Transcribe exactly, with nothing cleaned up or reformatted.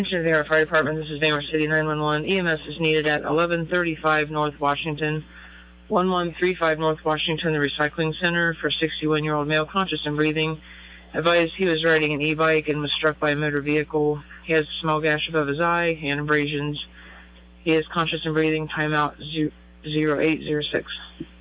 Attention to the Fire Department, this is Van City nine one one. E M S is needed at eleven thirty-five North Washington, eleven thirty-five North Washington, the Recycling Center, for a sixty-one-year-old male conscious and breathing. Advised he was riding an e-bike and was struck by a motor vehicle. He has a small gash above his eye and abrasions. He is conscious and breathing. Timeout zero eight zero six.